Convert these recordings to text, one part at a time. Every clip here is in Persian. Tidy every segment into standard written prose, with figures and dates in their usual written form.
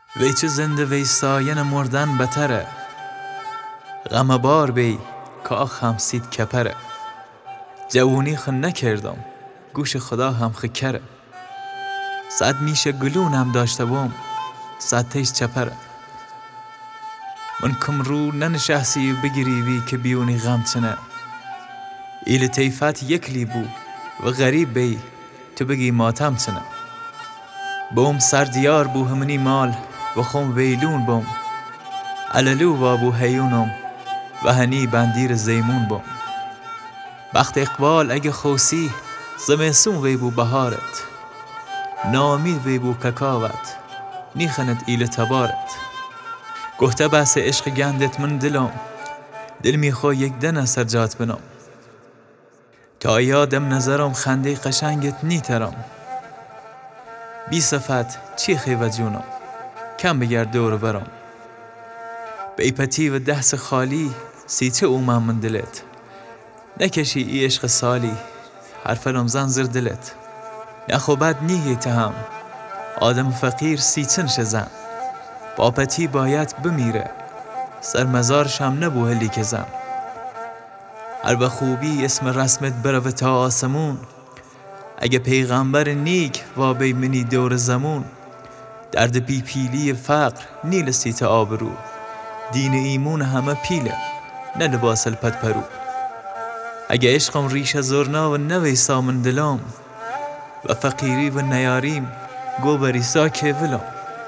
وی چه زنده وی ساین مردن بتره. غم بار بی که آخم سید کپره. جوونی خو نکردم گوش خدا هم خکره. صد میشه گلونم داشته بوم صد تیش چپره. من کم رو ننشستی بگیری وی که بیونی غم چنه. ایل تیفت یکلی بو و غریب بی تو بگی ماتم چنه. بوم سر دیار بو همونی مال و خون ویلون بوم. عللو و بو هیونم و هنی بندیر زیمون بوم. بخت اقبال اگه خوسی زمستون وی بو بهارت. نامید وی بو ککاوت نیخند ایل تبارت. گفته بس عشق گندت من دلم دل میخوا یک دن از سر جات بنام. تا یادم نظرم خنده قشنگت نیترم. بی صفت چی خیوه جونم کم بگرد دور برم. بیپتی و دست خالی سیچه اومم من دلت. نکشی ای عشق سالی حرفرم زنزر دلت. نخوبت نیهی هم آدم فقیر سیچن شزن. باپتی باید بمیره سر مزارشم نبو هلی که زن. هر و خوبی اسم رسمت بروه تا آسمون. اگه پیغمبر نیک و بی منی دور زمون. درد بی پیلی فقر نیل سیت آبرو. دین ایمون همه پیله نه لباس الپت پرو. اگه عشقم ریشه زرنا و نویسا من دلم و فقیری و نیاریم گو بریسا که ولم.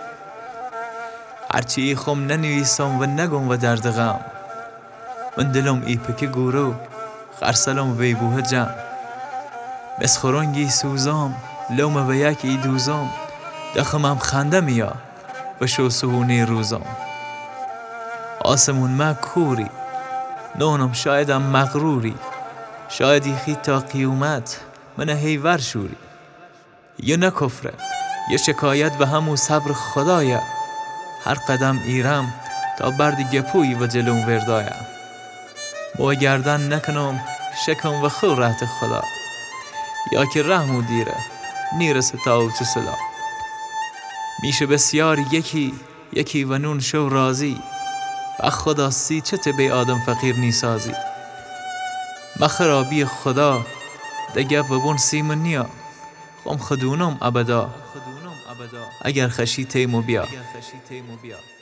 هرچی ای خم ننویسم و نگم و درد غم. من دلم ای پکی گورو خرسلم وی بوه جم. مسخرانگی سوزام لوم و یک ای دوزام. دخمم خنده میا و شو سهونی روزام. آسمون ما کوری نونم شایدم مغروری. شایدی خید تا قیومت من هیور شوری. یا نکفره یا شکایت و همو صبر خدایا. هر قدم ایرم تا بردی گپوی و جلوم وردایا. مو گردن نکنم شکم و خو رحت خدا. یا که رحمو دیره نیرسه تا او چه صدا. میشه بسیار یکی و نون شو رازی. و خدا سی چه تبی آدم فقیر نیسازی. مخرابی خدا دگب و بون سیمن نیا. خم خدونم ابدا اگر خشی تیمو بیا.